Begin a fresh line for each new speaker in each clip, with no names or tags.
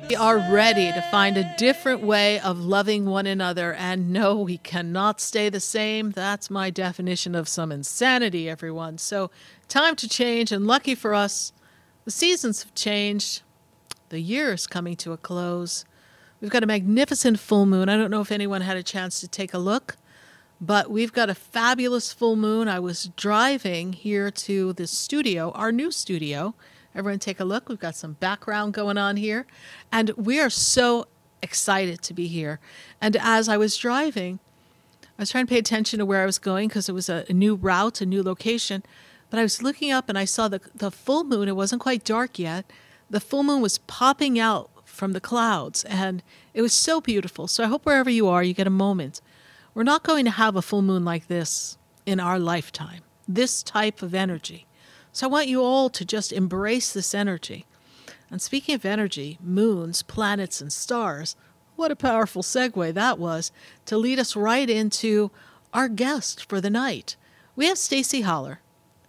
We are ready to find a different way of loving one another. And no, we cannot stay the same. That's my definition of some insanity, everyone. So, time to change. And lucky for us, the seasons have changed. The year is coming to a close. We've got a magnificent full moon. I don't know if anyone had a chance to take a look, but we've got a fabulous full moon. I was driving here to the studio, our new studio. Everyone take a look. We've got some background going on here. And we are so excited to be here. And as I was driving, I was trying to pay attention to where I was going because it was a new route, a new location. But I was looking up and I saw the full moon. It wasn't quite dark yet. The full moon was popping out from the clouds. And it was so beautiful. So I hope wherever you are, you get a moment. We're not going to have a full moon like this in our lifetime, this type of energy. So I want you all to just embrace this energy. And speaking of energy, moons, planets, and stars, what a powerful segue that was to lead us right into our guest for the night. We have Stacy Haller,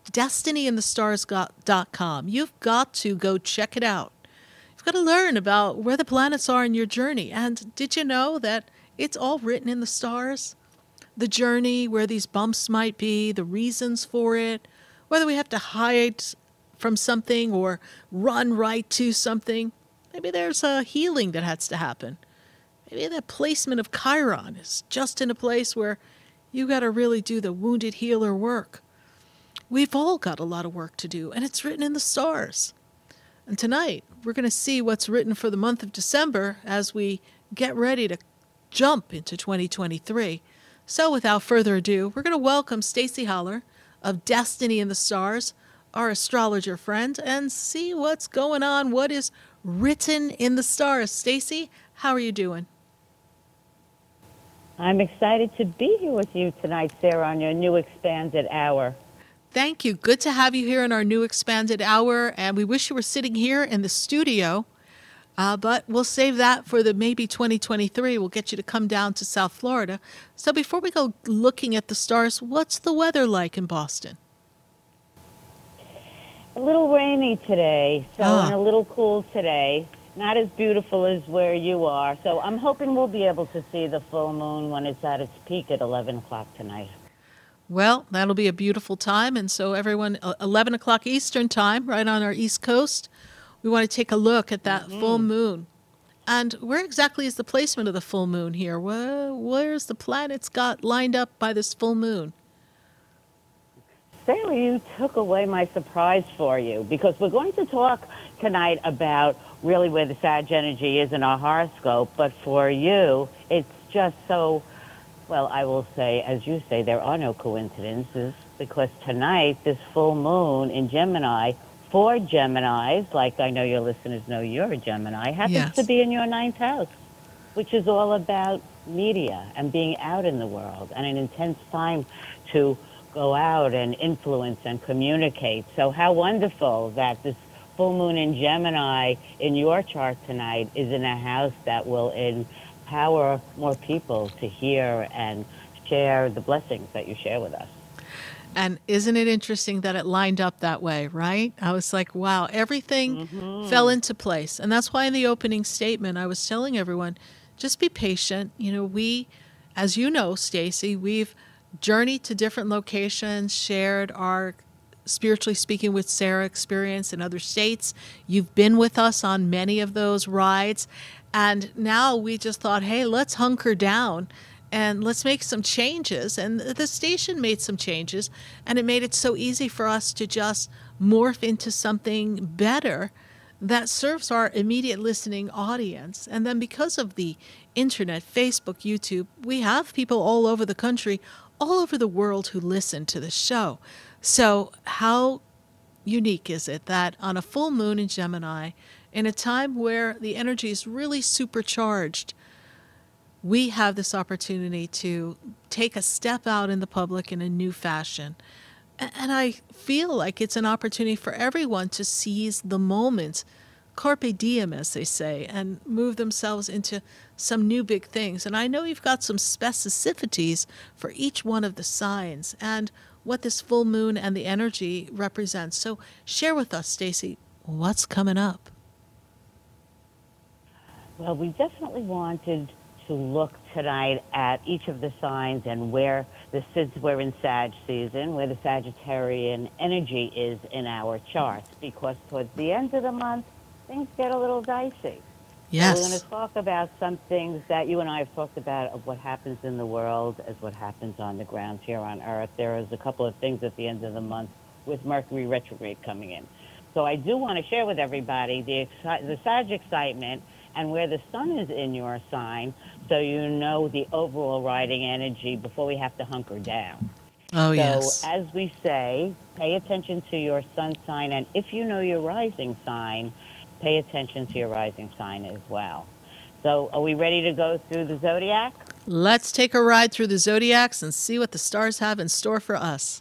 destinyinthestars.com. You've got to go check it out. You've got to learn about where the planets are in your journey. And did you know that it's all written in the stars? The journey, where these bumps might be, the reasons for it, whether we have to hide from something or run right to something. Maybe there's a healing that has to happen. Maybe the placement of Chiron is just in a place where you got to really do the wounded healer work. We've all got a lot of work to do, and it's written in the stars. And tonight, we're going to see what's written for the month of December as we get ready to jump into 2023. So without further ado, we're going to welcome Stacy Haller of Destiny in the Stars, our astrologer friend, and see what's going on, what is written in the stars. Stacy, how are you doing?
I'm excited to be here with you tonight, Sarah, on your new expanded hour.
Thank you. Good to have you here in our new expanded hour, and we wish you were sitting here in the studio, but we'll save that for the maybe 2023. We'll get you to come down to South Florida. So before we go looking at the stars, what's the weather like in Boston?
A little rainy today, and a little cool today. Not as beautiful as where you are. So I'm hoping we'll be able to see the full moon when it's at its peak at 11 o'clock tonight.
Well, that'll be a beautiful time. And so everyone, 11 o'clock Eastern time, right on our East Coast, we want to take a look at that full moon. And where exactly is the placement of the full moon here? Where's the planets got lined up by this full moon?
Sarah, you took away my surprise for you, because we're going to talk tonight about really where the Sag energy is in our horoscope. But for you, it's just so, well, I will say, as you say, there are no coincidences, because tonight, this full moon in Gemini, for Geminis, like I know your listeners know you're a Gemini, happens to be in your ninth house, which is all about media and being out in the world and an intense time to go out and influence and communicate. So how wonderful that this full moon in Gemini in your chart tonight is in a house that will empower more people to hear and share the blessings that you share with us.
And isn't it interesting that it lined up that way, right? I was like, wow, everything fell into place. And that's why in the opening statement, I was telling everyone, just be patient. You know, we, as you know, Stacy, we've journeyed to different locations, shared our Spiritually Speaking with Sarah experience in other states. You've been with us on many of those rides. And now we just thought, hey, let's hunker down and let's make some changes. And the station made some changes, and it made it so easy for us to just morph into something better that serves our immediate listening audience. And then because of the internet, Facebook, YouTube, we have people all over the country, all over the world who listen to the show. So how unique is it that on a full moon in Gemini, in a time where the energy is really supercharged, we have this opportunity to take a step out in the public in a new fashion. And I feel like it's an opportunity for everyone to seize the moment, carpe diem, as they say, and move themselves into some new big things. And I know you've got some specificities for each one of the signs and what this full moon and the energy represents. So share with us, Stacy, what's coming up?
Well, we definitely wanted to look tonight at each of the signs and where since we're in Sag season, where the Sagittarian energy is in our charts, because towards the end of the month, things get a little dicey. So we're going
Yes.
to talk about some things that you and I have talked about of what happens in the world as what happens on the ground here on Earth. There is a couple of things at the end of the month with Mercury retrograde coming in. So I do want to share with everybody the Sag excitement and where the sun is in your sign, so you know the overall riding energy before we have to hunker down.
Oh,
So,
yes.
as we say, pay attention to your sun sign, and if you know your rising sign, pay attention to your rising sign as well. So, are we ready to go through the zodiac?
Let's take a ride through the zodiacs and see what the stars have in store for us.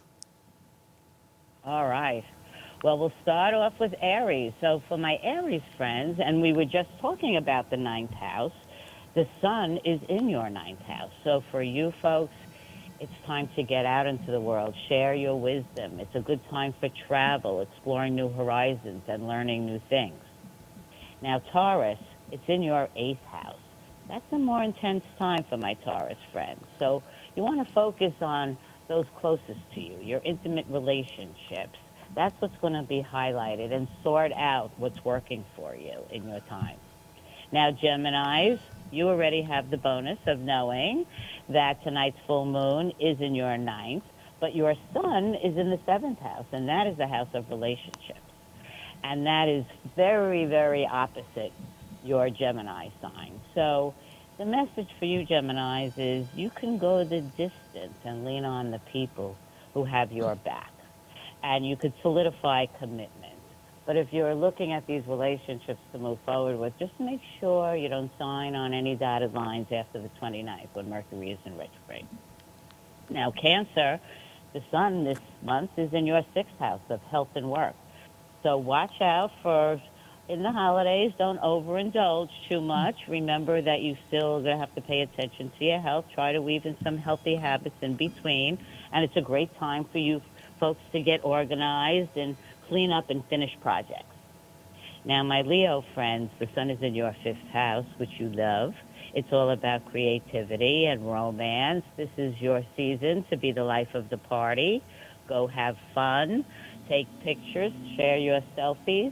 All right. Well, we'll start off with Aries. So, for my Aries friends, and we were just talking about the ninth house, the sun is in your ninth house. So, for you folks, it's time to get out into the world, share your wisdom. It's a good time for travel, exploring new horizons, and learning new things. Now, Taurus, it's in your eighth house. That's a more intense time for my Taurus friends. So you want to focus on those closest to you, your intimate relationships. That's what's going to be highlighted and sort out what's working for you in your time. Now, Geminis, you already have the bonus of knowing that tonight's full moon is in your ninth, but your sun is in the seventh house, and that is the house of relationships. And that is very, very opposite your Gemini sign. So the message for you, Geminis, is you can go the distance and lean on the people who have your back. And you could solidify commitment. But if you're looking at these relationships to move forward with, just make sure you don't sign on any dotted lines after the 29th when Mercury is in retrograde. Now, Cancer, the sun this month is in your sixth house of health and work. So watch out for in the holidays. Don't overindulge too much. Remember that you still going to have to pay attention to your health. Try to weave in some healthy habits in between. And it's a great time for you folks to get organized and clean up and finish projects. Now, my Leo friends, the sun is in your fifth house, which you love. It's all about creativity and romance. This is your season to be the life of the party. Go have fun, take pictures, share your selfies,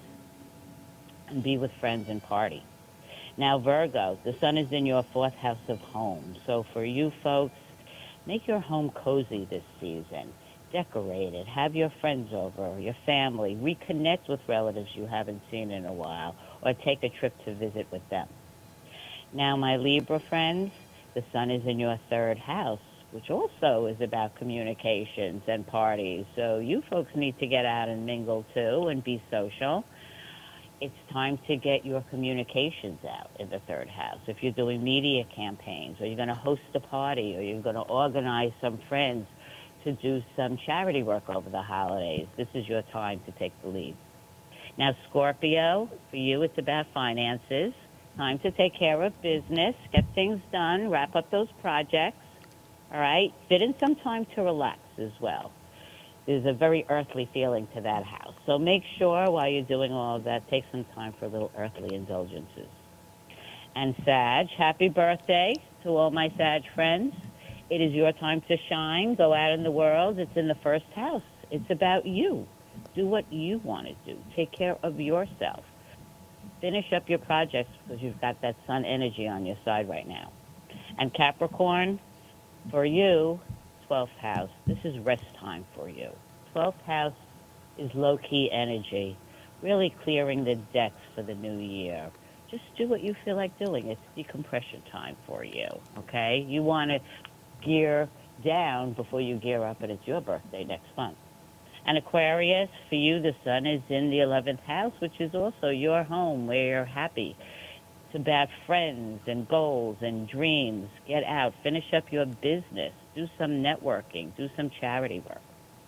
and be with friends and party. Now, Virgo, the sun is in your fourth house of home. So for you folks, make your home cozy this season. Decorate it. Have your friends over, your family. Reconnect with relatives you haven't seen in a while, or take a trip to visit with them. Now, my Libra friends, the sun is in your third house, which also is about communications and parties. So you folks need to get out and mingle too and be social. It's time to get your communications out in the third house. If you're doing media campaigns, or you're going to host a party, or you're going to organize some friends to do some charity work over the holidays, this is your time to take the lead. Now, Scorpio, for you, it's about finances. Time to take care of business, get things done, wrap up those projects. All right? Fit in some time to relax as well. There's a very earthly feeling to that house. So make sure while you're doing all of that, take some time for little earthly indulgences. And Sag, happy birthday to all my Sag friends. It is your time to shine. Go out in the world. It's in the first house. It's about you. Do what you want to do. Take care of yourself. Finish up your projects because you've got that sun energy on your side right now. And Capricorn, for you, 12th house, this is rest time for you. 12th house is low-key energy, really clearing the decks for the new year. Just do what you feel like doing. It's decompression time for you, okay? You want to gear down before you gear up, and it's your birthday next month. And Aquarius, for you, the sun is in the 11th house, which is also your home where you're happy. It's about friends and goals and dreams. Get out, finish up your business, do some networking, do some charity work.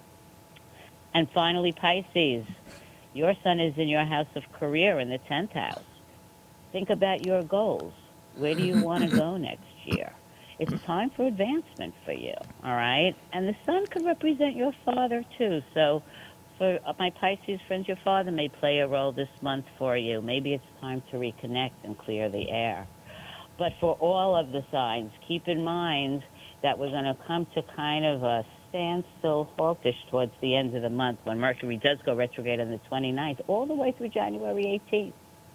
And finally, Pisces, your sun is in your house of career in the 10th house. Think about your goals. Where do you want to go next year? It's time for advancement for you, all right? And the sun could represent your father, too. So For my Pisces friends, your father may play a role this month for you. Maybe it's time to reconnect and clear the air. But for all of the signs, keep in mind that we're going to come to kind of a standstill haltish towards the end of the month when Mercury does go retrograde on the 29th, all the way through January 18th.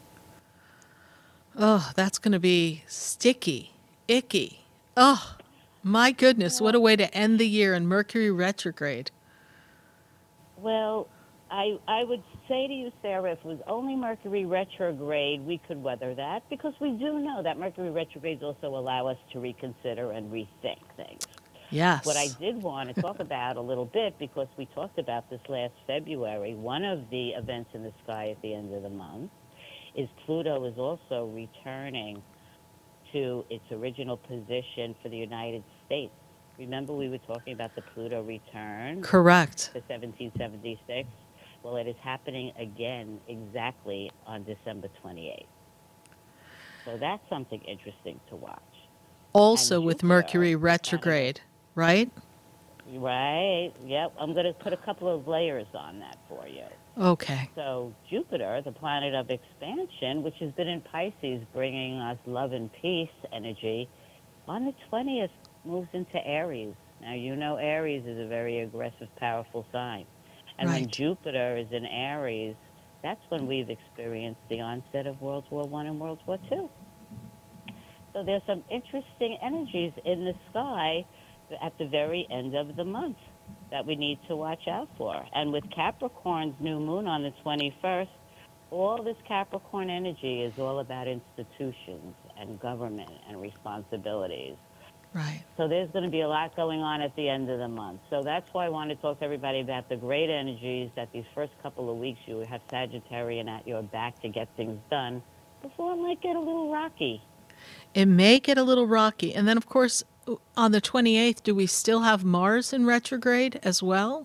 Oh, that's going to be sticky, icky. Oh, my goodness, what a way to end the year in Mercury retrograde.
Well, I would say to you, Sarah, if it was only Mercury retrograde, we could weather that, because we do know that Mercury retrogrades also allow us to reconsider and rethink things.
Yes.
What I did want to talk about a little bit, because we talked about this last February, one of the events in the sky at the end of the month is Pluto is also returning to its original position for the United States. Remember, we were talking about the Pluto return?
Correct.
To 1776. Well, it is happening again exactly on December 28th. So that's something interesting to watch.
Also with Mercury retrograde, right?
Right. Yep. I'm going to put a couple of layers on that for you.
Okay.
So Jupiter, the planet of expansion, which has been in Pisces, bringing us love and peace energy, on the 20th moves into Aries. Now, you know Aries is a very aggressive, powerful sign. And when Jupiter is in Aries, that's when we've experienced the onset of World War I and World War II. So there's some interesting energies in the sky at the very end of the month that we need to watch out for. And with Capricorn's new moon on the 21st, all this Capricorn energy is all about institutions and government and responsibilities.
Right.
So there's going to be a lot going on at the end of the month. So that's why I want to talk to everybody about the great energies that these first couple of weeks you have Sagittarian at your back to get things done before it might get a little rocky.
It may get a little rocky. And then, of course, on the 28th, do we still have Mars in retrograde as well?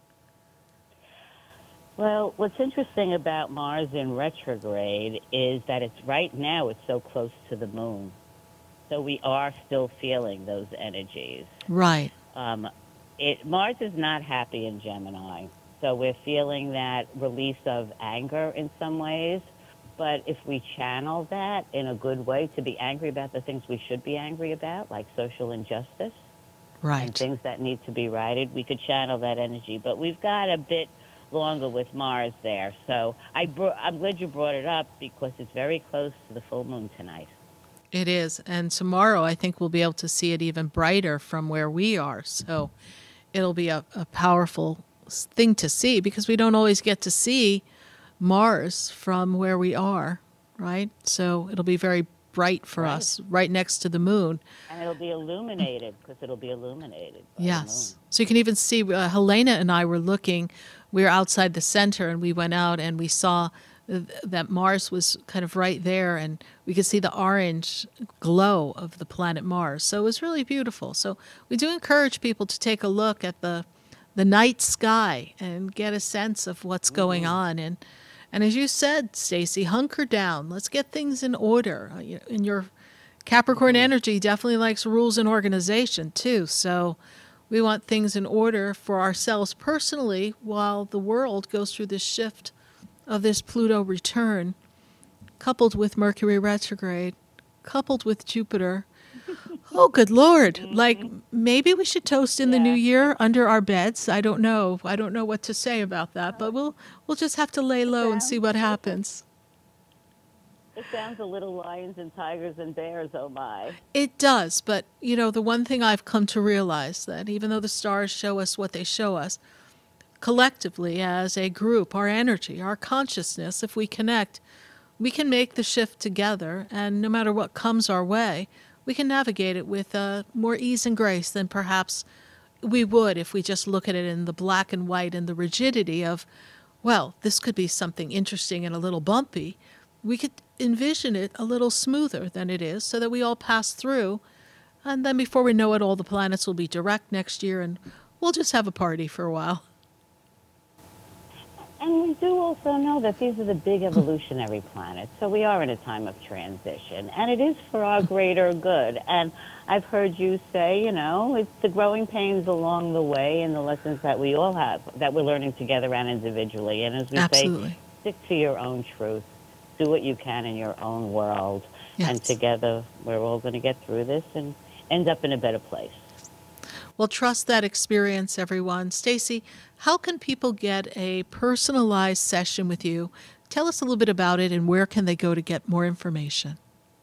Well, what's interesting about Mars in retrograde is that it's right now it's so close to the moon. So we are still feeling those energies.
Right.
Mars is not happy in Gemini. So we're feeling that release of anger in some ways. But if we channel that in a good way to be angry about the things we should be angry about, like social injustice,
right,
and things that need to be righted, we could channel that energy. But we've got a bit longer with Mars there. So I'm glad you brought it up, because it's very close to the full moon tonight.
It is. And tomorrow I think we'll be able to see it even brighter from where we are. So it'll be a powerful thing to see, because we don't always get to see Mars from where we are, right? So it'll be very bright for us, right next to the moon.
And it'll be illuminated, because it'll be illuminated by
yes.
the moon.
So you can even see, Helena and I were looking, we were outside the center, and we went out and we saw that Mars was kind of right there, and we could see the orange glow of the planet Mars. So it was really beautiful. So we do encourage people to take a look at the night sky and get a sense of what's going on. And as you said, Stacy, hunker down. Let's get things in order. And your Capricorn energy definitely likes rules and organization too. So we want things in order for ourselves personally, while the world goes through this shift of this Pluto return, coupled with Mercury retrograde, coupled with Jupiter. Oh, good Lord. Like, maybe we should toast in the new year under our beds. I don't know. I don't know what to say about that, but we'll just have to lay low and see what happens.
It sounds a little lions and tigers and bears, oh my.
It does, but, the one thing I've come to realize, that even though the stars show us what they show us, collectively as a group, our energy, our consciousness, if we connect, we can make the shift together, and no matter what comes our way, we can navigate it with more ease and grace than perhaps we would if we just look at it in the black and white and the rigidity of, well, this could be something interesting and a little bumpy. We could envision it a little smoother than it is, so that we all pass through, and then before we know it, all the planets will be direct next year, and we'll just have a party for a while.
And we do also know that these are the big evolutionary planets. So we are in a time of transition, and it is for our greater good. And I've heard you say, it's the growing pains along the way and the lessons that we all have, that we're learning together and individually. And as we say,
Absolutely.
stick to your own truth. Do what you can in your own world. And
Yes.
together, we're all going to get through this and end up in a better place.
Well, trust that experience, everyone. Stacy, how can people get a personalized session with you? Tell us a little bit about it and where can they go to get more information?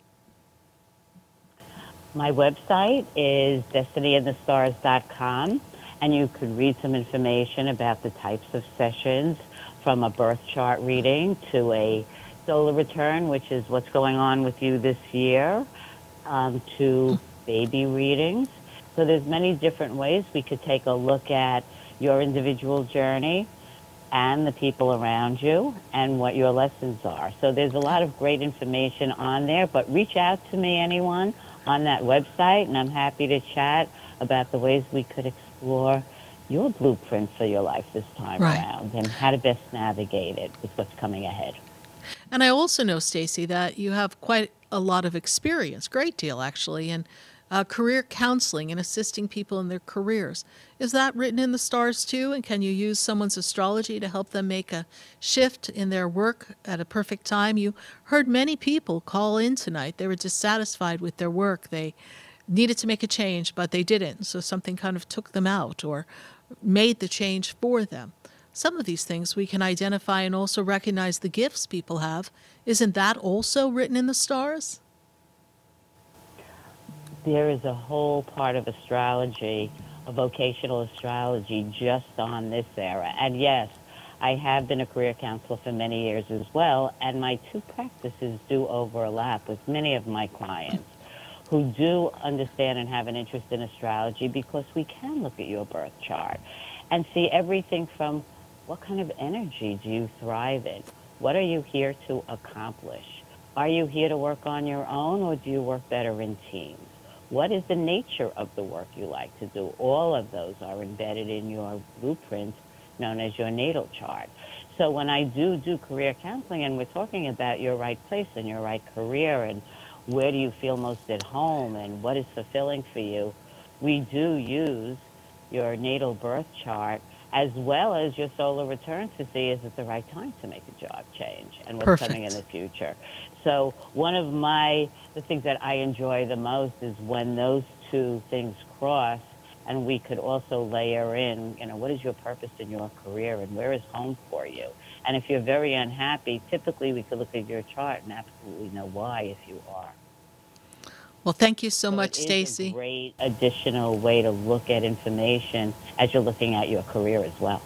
My website is destinyinthestars.com, and you could read some information about the types of sessions, from a birth chart reading to a solar return, which is what's going on with you this year, to baby readings. So there's many different ways we could take a look at your individual journey and the people around you and what your lessons are. So there's a lot of great information on there, but reach out to me, anyone, on that website, and I'm happy to chat about the ways we could explore your blueprint for your life this time
Right.
around and how to best navigate it with what's coming ahead.
And I also know, Stacy, that you have quite a lot of experience, great deal actually, in career counseling and assisting people in their careers. Is that written in the stars too? And can you use someone's astrology to help them make a shift in their work at a perfect time? You heard many people call in tonight. They were dissatisfied with their work. They needed to make a change, but they didn't. So something kind of took them out or made the change for them. Some of these things we can identify and also recognize the gifts people have. Isn't that also written in the stars?
There is a whole part of astrology, a vocational astrology, just on this era. And yes, I have been a career counselor for many years as well, and my two practices do overlap with many of my clients who do understand and have an interest in astrology, because we can look at your birth chart and see everything from what kind of energy do you thrive in? What are you here to accomplish? Are you here to work on your own, or do you work better in teams? What is the nature of the work you like to do? All of those are embedded in your blueprint known as your natal chart. So when I do career counseling and we're talking about your right place and your right career and where do you feel most at home and what is fulfilling for you, we do use your natal birth chart as well as your solar return to see is it the right time to make a job change and what's coming in the
Perfect.
future. So one of the things that I enjoy the most is when those two things cross, and we could also layer in, what is your purpose in your career and where is home for you? And if you're very unhappy, typically we could look at your chart and absolutely know why if you are.
Well, thank you so
So
much,
it is a
Stacy.
great additional way to look at information as you're looking at your career as well.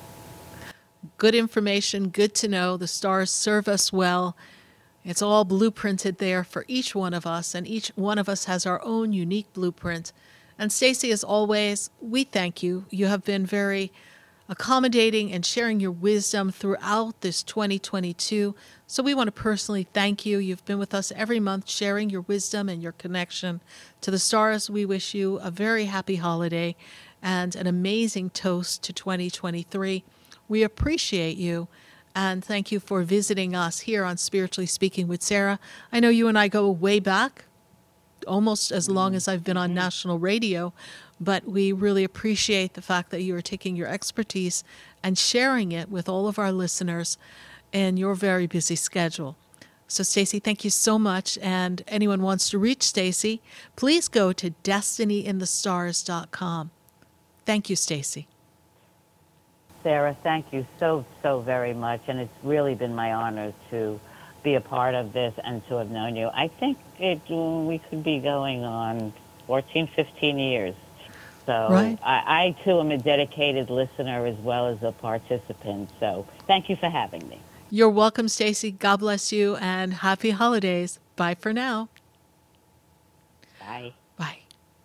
Good information, good to know. The stars serve us well. It's all blueprinted there for each one of us, and each one of us has our own unique blueprint. And Stacy, as always, we thank you. You have been very accommodating and sharing your wisdom throughout this 2022. So we want to personally thank you. You've been with us every month sharing your wisdom and your connection to the stars. We wish you a very happy holiday and an amazing toast to 2023. We appreciate you and thank you for visiting us here on Spiritually Speaking with Sarah. I know you and I go way back, almost as long as I've been on national radio, but we really appreciate the fact that you are taking your expertise and sharing it with all of our listeners in your very busy schedule. So, Stacy, thank you so much. And anyone wants to reach Stacy, please go to destinyinthestars.com. Thank you, Stacy.
Sarah, thank you so, so very much. And it's really been my honor to be a part of this and to have known you. I think we could be going on 14, 15 years. So
Right.
I, too, am a dedicated listener as well as a participant. So thank you for having me.
You're welcome, Stacy. God bless you and happy holidays. Bye for now.
Bye.